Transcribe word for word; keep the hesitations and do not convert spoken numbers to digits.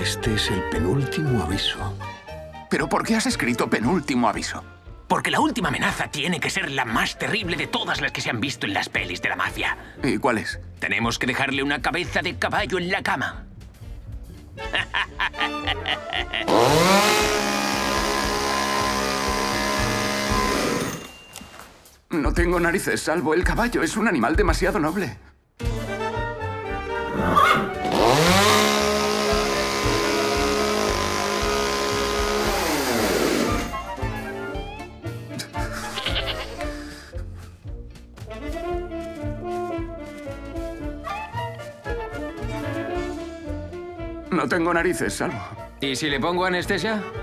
Este es el penúltimo aviso. ¿Pero por qué has escrito penúltimo aviso? Porque la última amenaza tiene que ser la más terrible de todas las que se han visto en las pelis de la mafia. ¿Y cuál es? Tenemos que dejarle una cabeza de caballo en la cama. No tengo narices, Salvo. El caballo es un animal demasiado noble. No tengo narices, Salvo. ¿Y si le pongo anestesia?